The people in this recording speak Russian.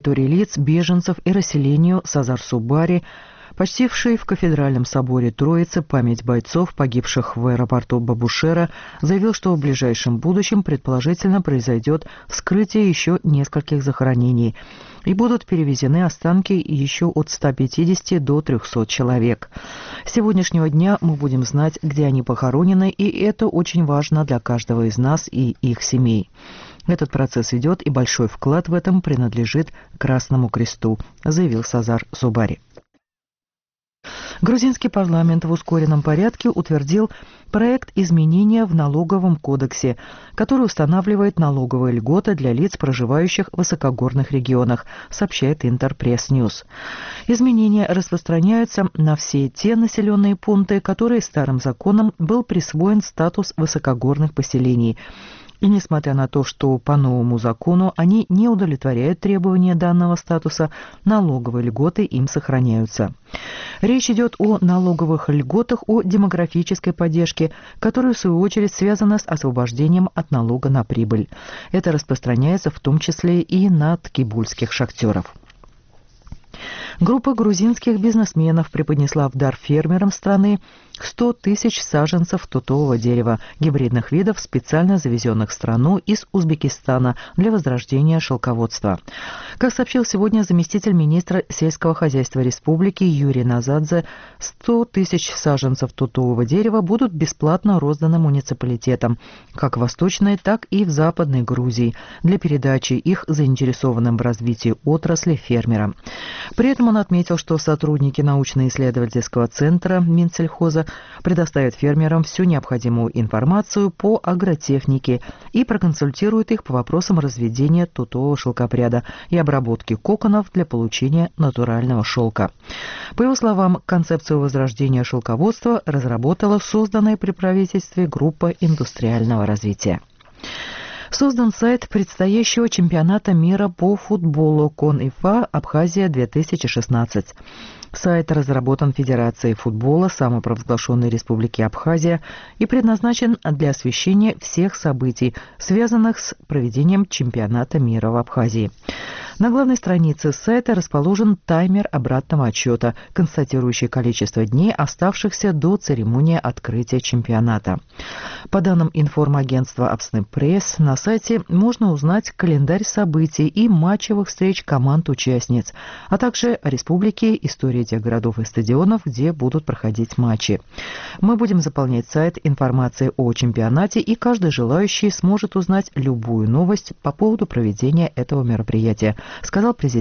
лиц, беженцев и расселению Сазар Субари, почтивший в кафедральном соборе Троицы память бойцов, погибших в аэропорту Бабушера, заявил, что в ближайшем будущем предположительно произойдет вскрытие еще нескольких захоронений и будут перевезены останки еще от 150 до 300 человек. С сегодняшнего дня мы будем знать, где они похоронены, и это очень важно для каждого из нас и их семей. Этот процесс идет, и большой вклад в этом принадлежит Красному Кресту, заявил Сазар Субари. Грузинский парламент в ускоренном порядке утвердил проект изменения в налоговом кодексе, который устанавливает налоговые льготы для лиц, проживающих в высокогорных регионах, сообщает Интерпресс-Ньюс. Изменения распространяются на все те населенные пункты, которые старым законом был присвоен статус высокогорных поселений. И несмотря на то, что по новому закону они не удовлетворяют требования данного статуса, налоговые льготы им сохраняются. Речь идет о налоговых льготах, о демографической поддержке, которая в свою очередь связана с освобождением от налога на прибыль. Это распространяется в том числе и на ткибульских шахтеров. Группа грузинских бизнесменов преподнесла в дар фермерам страны 100 тысяч саженцев тутового дерева, гибридных видов, специально завезенных в страну из Узбекистана для возрождения шелководства. Как сообщил сегодня заместитель министра сельского хозяйства республики Юрий Назадзе, 100 тысяч саженцев тутового дерева будут бесплатно розданы муниципалитетам, как в Восточной, так и в Западной Грузии, для передачи их заинтересованным в развитии отрасли фермерам. При этом он отметил, что сотрудники научно-исследовательского центра Минсельхоза предоставят фермерам всю необходимую информацию по агротехнике и проконсультируют их по вопросам разведения тутового шелкопряда и обработки коконов для получения натурального шелка. По его словам, концепцию возрождения шелководства разработала созданная при правительстве группа индустриального развития. Создан сайт предстоящего чемпионата мира по футболу КОН-ИФА Абхазия-2016. Сайт разработан Федерацией футбола самопровозглашенной Республики Абхазия и предназначен для освещения всех событий, связанных с проведением чемпионата мира в Абхазии. На главной странице сайта расположен таймер обратного отсчета, констатирующий количество дней, оставшихся до церемонии открытия чемпионата. По данным информагентства Апснеп Пресс, на сайте можно узнать календарь событий и матчевых встреч команд-участниц, а также о республике, истории тех городов и стадионов, где будут проходить матчи. Мы будем заполнять сайт информацией о чемпионате, и каждый желающий сможет узнать любую новость по поводу проведения этого мероприятия, сказал президент